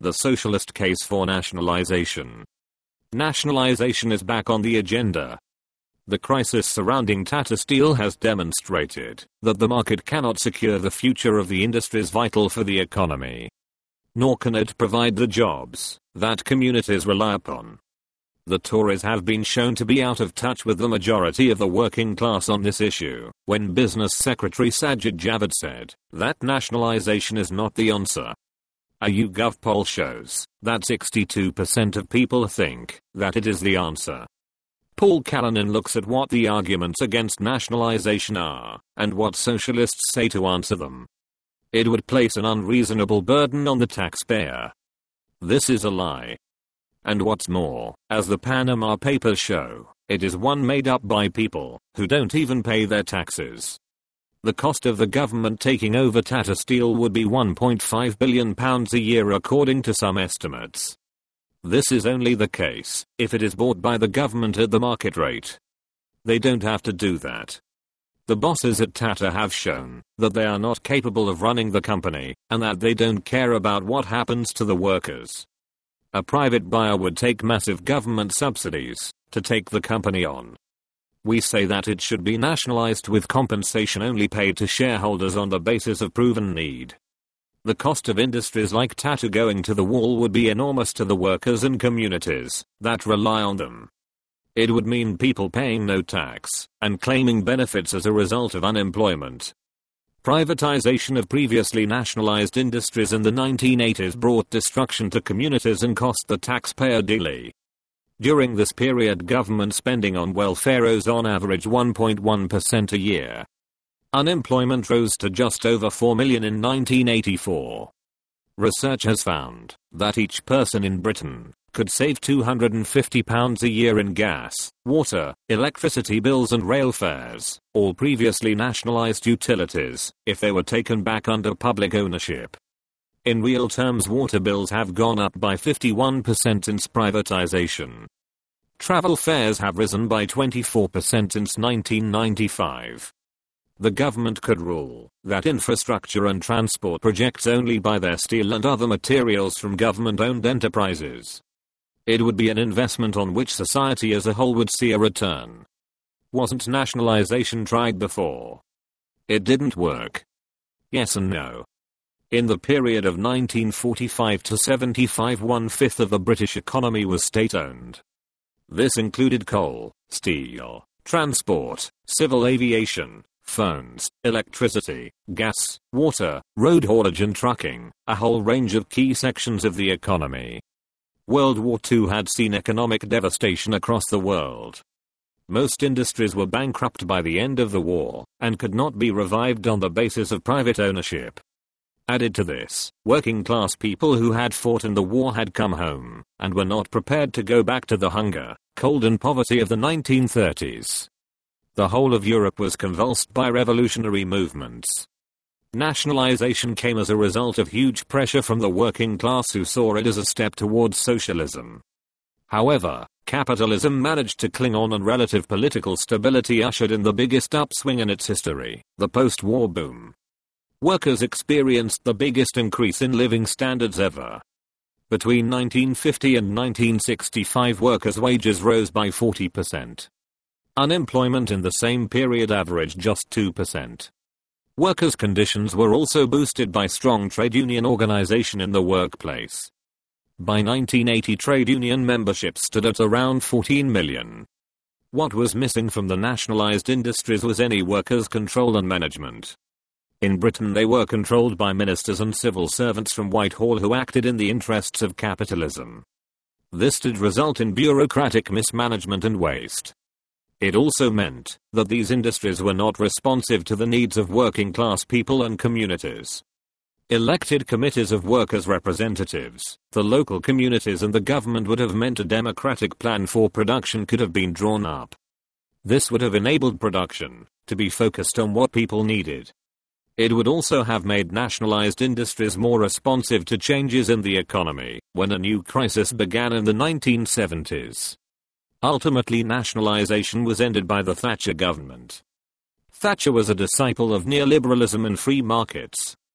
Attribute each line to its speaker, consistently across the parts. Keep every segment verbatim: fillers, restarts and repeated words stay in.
Speaker 1: The socialist case for nationalization. Nationalization is back on the agenda. The crisis surrounding Tata Steel has demonstrated that the market cannot secure the future of the industries vital for the economy. Nor can it provide the jobs that communities rely upon. The Tories have been shown to be out of touch with the majority of the working class on this issue, when Business Secretary Sajid Javid said that nationalization is not the answer. A YouGov poll shows that sixty-two percent of people think that it is the answer. Paul Callanan looks at what the arguments against nationalization are, and what socialists say to answer them. It would place an unreasonable burden on the taxpayer. This is a lie. And what's more, as the Panama Papers show, it is one made up by people who don't even pay their taxes. The cost of the government taking over Tata Steel would be one point five billion pounds a year according to some estimates. This is only the case if it is bought by the government at the market rate. They don't have to do that. The bosses at Tata have shown that they are not capable of running the company, and that they don't care about what happens to the workers. A private buyer would take massive government subsidies to take the company on. We say that it should be nationalized with compensation only paid to shareholders on the basis of proven need. The cost of industries like Tata going to the wall would be enormous to the workers and communities that rely on them. It would mean people paying no tax and claiming benefits as a result of unemployment. Privatization of previously nationalized industries in the nineteen eighties brought destruction to communities and cost the taxpayer dearly. During this period, government spending on welfare rose on average one point one percent a year. Unemployment rose to just over four million in nineteen eighty-four. Research has found that each person in Britain could save two hundred fifty pounds a year in gas, water, electricity bills and rail fares, all previously nationalized utilities, if they were taken back under public ownership. In real terms, water bills have gone up by fifty-one percent since privatization. Travel fares have risen by twenty-four percent since nineteen ninety-five. The government could rule that infrastructure and transport projects only buy their steel and other materials from government-owned enterprises. It would be an investment on which society as a whole would see a return. Wasn't nationalization tried before? It didn't work. Yes and no. In the period of nineteen forty-five to seventy-five, one-fifth of the British economy was state-owned. This included coal, steel, transport, civil aviation, phones, electricity, gas, water, road haulage and trucking, a whole range of key sections of the economy. World War Two had seen economic devastation across the world. Most industries were bankrupt by the end of the war, and could not be revived on the basis of private ownership. Added to this, working class people who had fought in the war had come home, and were not prepared to go back to the hunger, cold and poverty of the nineteen thirties. The whole of Europe was convulsed by revolutionary movements. Nationalization came as a result of huge pressure from the working class who saw it as a step towards socialism. However, capitalism managed to cling on and relative political stability ushered in the biggest upswing in its history, the post-war boom. Workers experienced the biggest increase in living standards ever. Between nineteen fifty and nineteen sixty-five, workers' wages rose by forty percent. Unemployment in the same period averaged just two percent. Workers' conditions were also boosted by strong trade union organization in the workplace. By nineteen eighty, trade union membership stood at around fourteen million. What was missing from the nationalized industries was any workers' control and management. In Britain, they were controlled by ministers and civil servants from Whitehall who acted in the interests of capitalism. This did result in bureaucratic mismanagement and waste. It also meant that these industries were not responsive to the needs of working class people and communities. Elected committees of workers' representatives, the local communities and the government would have meant a democratic plan for production could have been drawn up. This would have enabled production to be focused on what people needed. It would also have made nationalized industries more responsive to changes in the economy when a new crisis began in the nineteen seventies. Ultimately, nationalization was ended by the Thatcher government. Thatcher was a disciple of neoliberalism and free markets.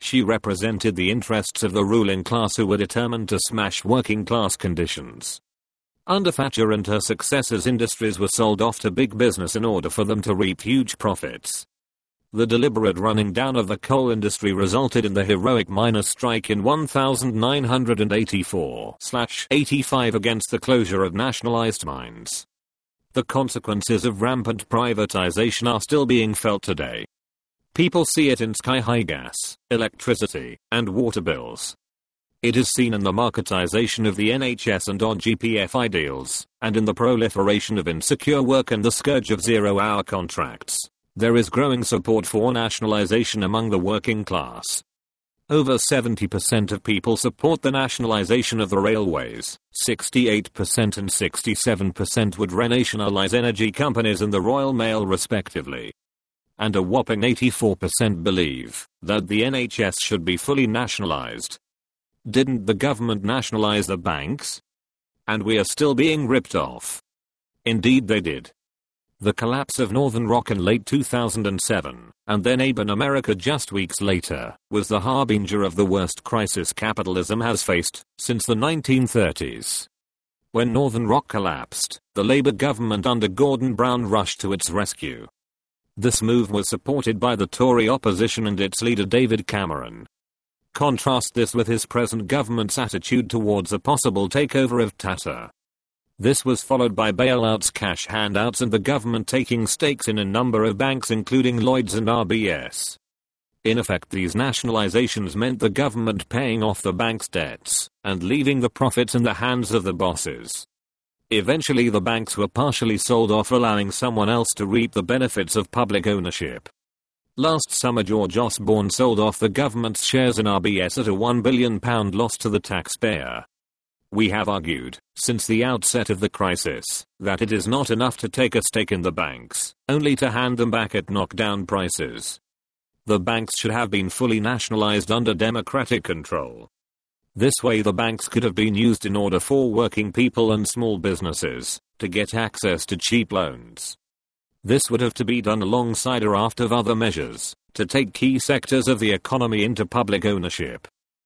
Speaker 1: She represented the interests of the ruling class who were determined to smash working class conditions. Under Thatcher and her successors, industries were sold off to big business in order for them to reap huge profits. The deliberate running down of the coal industry resulted in the heroic miners' strike in nineteen eighty-four eighty-five against the closure of nationalized mines. The consequences of rampant privatization are still being felt today. People see it in sky-high gas, electricity, and water bills. It is seen in the marketization of the N H S and odd G P F ideals, and in the proliferation of insecure work and the scourge of zero-hour contracts. There is growing support for nationalization among the working class. Over seventy percent of people support the nationalization of the railways, sixty-eight percent and sixty-seven percent would renationalize energy companies and the Royal Mail respectively. And a whopping eighty-four percent believe that the N H S should be fully nationalized. Didn't the government nationalize the banks? And we are still being ripped off. Indeed they did. The collapse of Northern Rock in late two thousand seven, and then Abe in America just weeks later, was the harbinger of the worst crisis capitalism has faced since the nineteen thirties. When Northern Rock collapsed, the Labour government under Gordon Brown rushed to its rescue. This move was supported by the Tory opposition and its leader David Cameron. Contrast this with his present government's attitude towards a possible takeover of Tata. This was followed by bailouts, cash handouts, and the government taking stakes in a number of banks including Lloyds and R B S. In effect, these nationalizations meant the government paying off the bank's debts and leaving the profits in the hands of the bosses. Eventually the banks were partially sold off, allowing someone else to reap the benefits of public ownership. Last summer George Osborne sold off the government's shares in R B S at a one billion pound loss to the taxpayer. We have argued, since the outset of the crisis, that it is not enough to take a stake in the banks, only to hand them back at knockdown prices. The banks should have been fully nationalized under democratic control. This way the banks could have been used in order for working people and small businesses to get access to cheap loans. This would have to be done alongside a raft of other measures to take key sectors of the economy into public ownership.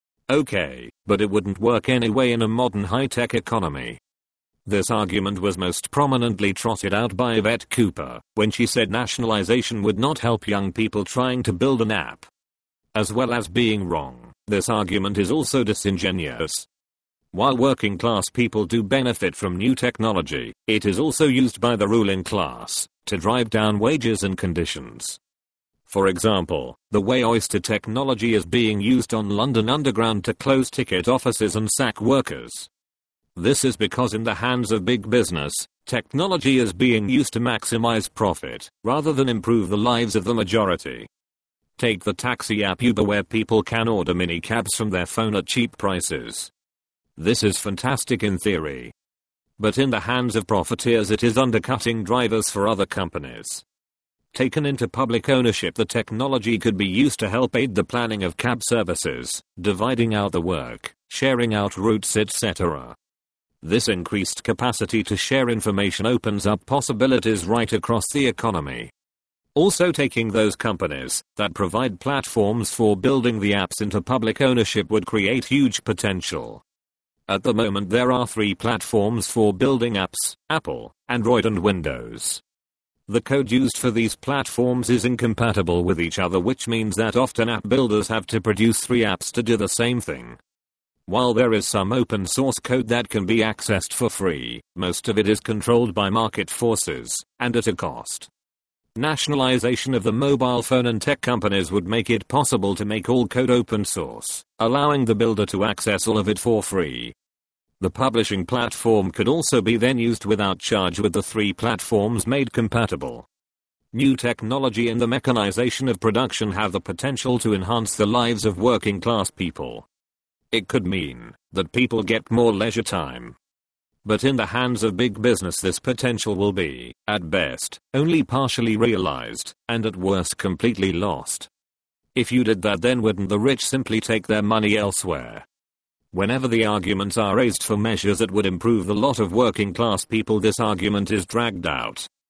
Speaker 1: Okay, but it wouldn't work anyway in a modern high-tech economy. This argument was most prominently trotted out by Yvette Cooper when she said nationalization would not help young people trying to build an app. As well as being wrong, this argument is also disingenuous. While working class people do benefit from new technology, it is also used by the ruling class to drive down wages and conditions. For example, the way Oyster technology is being used on London Underground to close ticket offices and sack workers. This is because in the hands of big business, technology is being used to maximize profit, rather than improve the lives of the majority. Take the taxi app Uber, where people can order mini cabs from their phone at cheap prices. This is fantastic in theory. But in the hands of profiteers it is undercutting drivers for other companies. Taken into public ownership, the technology could be used to help aid the planning of cab services, dividing out the work, sharing out routes, et cetera. This increased capacity to share information opens up possibilities right across the economy. Also, taking those companies that provide platforms for building the apps into public ownership would create huge potential. At the moment there are three platforms for building apps: Apple, Android and Windows. The code used for these platforms is incompatible with each other, which means that often app builders have to produce three apps to do the same thing. While there is some open source code that can be accessed for free, most of it is controlled by market forces, and at a cost. Nationalization of the mobile phone and tech companies would make it possible to make all code open source, allowing the builder to access all of it for free. The publishing platform could also be then used without charge, with the three platforms made compatible. New technology and the mechanization of production have the potential to enhance the lives of working class people. It could mean that people get more leisure time. But in the hands of big business this potential will be, at best, only partially realized, and at worst completely lost. If you did that, then wouldn't the rich simply take their money elsewhere? Whenever the arguments are raised for measures that would improve the lot of working class people, this argument is dragged out.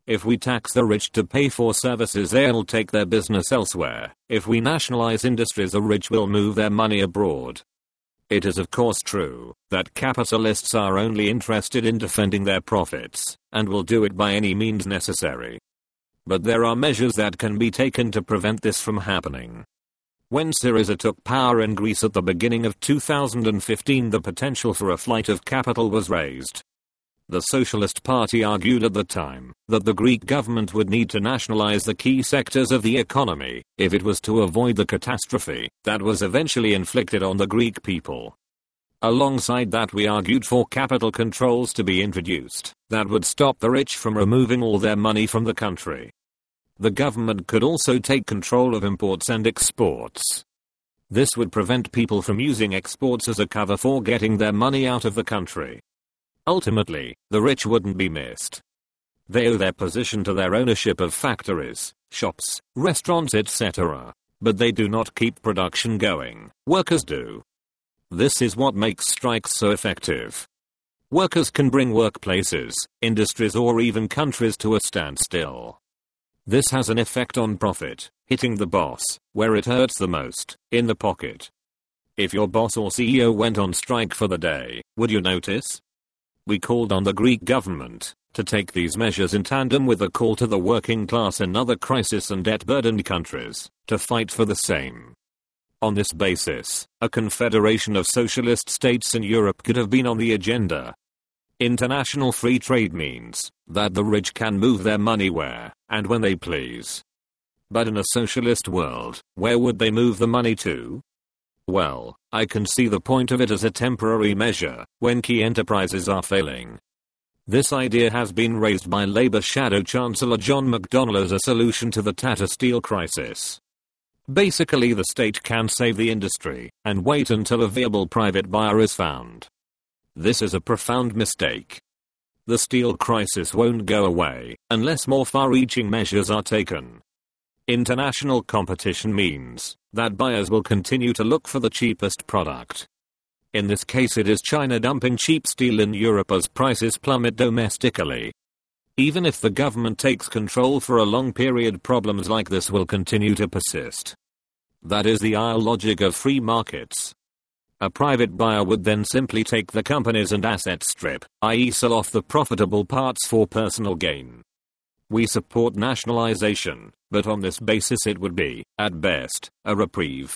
Speaker 1: If we tax the rich to pay for services, they'll take their business elsewhere. If we nationalize industries, the rich will move their money abroad. It is of course true that capitalists are only interested in defending their profits, and will do it by any means necessary. But there are measures that can be taken to prevent this from happening. When Syriza took power in Greece at the beginning of two thousand fifteen, the potential for a flight of capital was raised. The Socialist Party argued at the time that the Greek government would need to nationalize the key sectors of the economy if it was to avoid the catastrophe that was eventually inflicted on the Greek people. Alongside that, we argued for capital controls to be introduced that would stop the rich from removing all their money from the country. The government could also take control of imports and exports. This would prevent people from using exports as a cover for getting their money out of the country. Ultimately, the rich wouldn't be missed. They owe their position to their ownership of factories, shops, restaurants, et cetera. But they do not keep production going. Workers do. This is what makes strikes so effective. Workers can bring workplaces, industries, or even countries to a standstill. This has an effect on profit, hitting the boss, where it hurts the most, in the pocket. If your boss or C E O went on strike for the day, would you notice? We called on the Greek government to take these measures in tandem with a call to the working class in other crisis and debt-burdened countries to fight for the same. On this basis, a confederation of socialist states in Europe could have been on the agenda. International free trade means that the rich can move their money where and when they please. But in a socialist world, where would they move the money to? Well, I can see the point of it as a temporary measure when key enterprises are failing. This idea has been raised by Labour Shadow Chancellor John McDonnell as a solution to the Tata Steel crisis. Basically, the state can save the industry and wait until a viable private buyer is found. This is a profound mistake. The steel crisis won't go away unless more far-reaching measures are taken. International competition means that buyers will continue to look for the cheapest product. In this case, it is China dumping cheap steel in Europe as prices plummet domestically. Even if the government takes control for a long period, problems like this will continue to persist. That is the ideal logic of free markets. A private buyer would then simply take the companies and asset strip, that is sell off the profitable parts for personal gain. We support nationalization, but on this basis it would be, at best, a reprieve.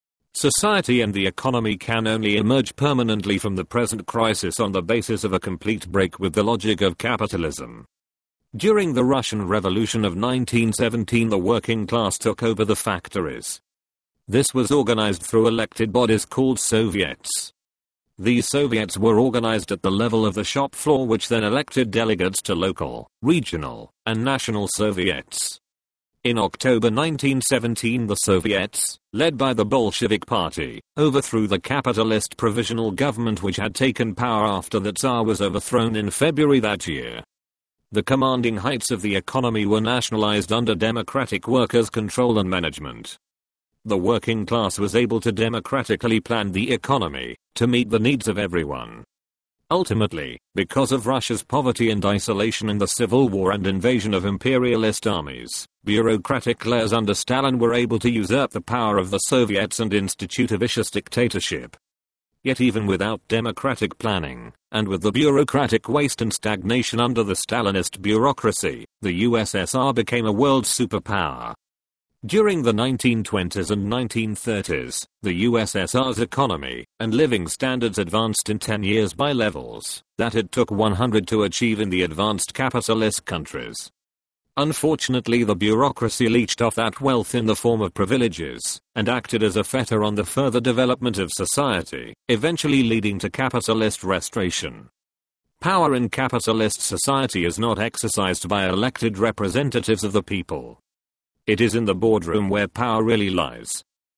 Speaker 1: Society and the economy can only emerge permanently from the present crisis on the basis of a complete break with the logic of capitalism. During the Russian Revolution of nineteen seventeen, the working class took over the factories. This was organized through elected bodies called Soviets. These Soviets were organized at the level of the shop floor, which then elected delegates to local, regional, and national Soviets. In October nineteen seventeen, the Soviets, led by the Bolshevik Party, overthrew the capitalist provisional government which had taken power after the Tsar was overthrown in February that year. The commanding heights of the economy were nationalized under democratic workers' control and management. The working class was able to democratically plan the economy to meet the needs of everyone. Ultimately, because of Russia's poverty and isolation in the civil war and invasion of imperialist armies, bureaucratic layers under Stalin were able to usurp the power of the Soviets and institute a vicious dictatorship. Yet even without democratic planning, and with the bureaucratic waste and stagnation under the Stalinist bureaucracy, the U S S R became a world superpower. During the nineteen twenties and nineteen thirties, the U S S R's economy and living standards advanced in ten years by levels that it took one hundred to achieve in the advanced capitalist countries. Unfortunately, the bureaucracy leached off that wealth in the form of privileges and acted as a fetter on the further development of society, eventually leading to capitalist restoration. Power in capitalist society is not exercised by elected representatives of the people. It is in the boardroom where power really lies.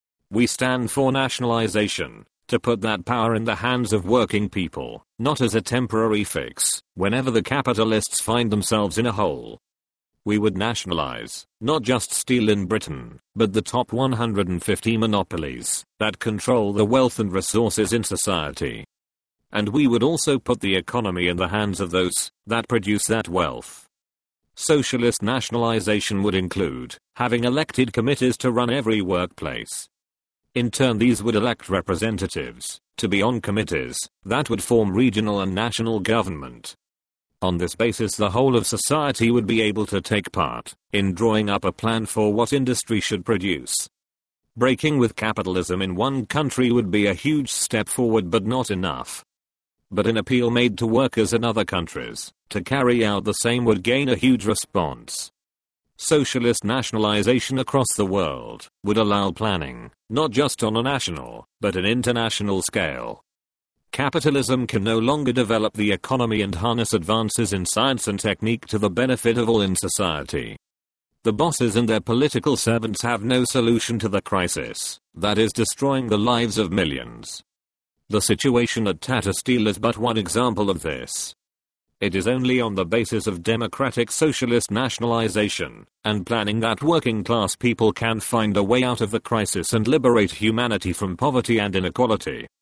Speaker 1: We stand for nationalization, to put that power in the hands of working people, not as a temporary fix, whenever the capitalists find themselves in a hole. We would nationalize, not just steel in Britain, but the top one hundred fifty monopolies that control the wealth and resources in society. And we would also put the economy in the hands of those that produce that wealth. Socialist nationalization would include having elected committees to run every workplace. In turn, these would elect representatives to be on committees that would form regional and national government. On this basis, the whole of society would be able to take part in drawing up a plan for what industry should produce. Breaking with capitalism in one country would be a huge step forward, but not enough. But an appeal made to workers in other countries to carry out the same would gain a huge response. Socialist nationalization across the world would allow planning, not just on a national, but an international scale. Capitalism can no longer develop the economy and harness advances in science and technique to the benefit of all in society. The bosses and their political servants have no solution to the crisis that is destroying the lives of millions. The situation at Tata Steel is but one example of this. It is only on the basis of democratic socialist nationalization and planning that working class people can find a way out of the crisis and liberate humanity from poverty and inequality.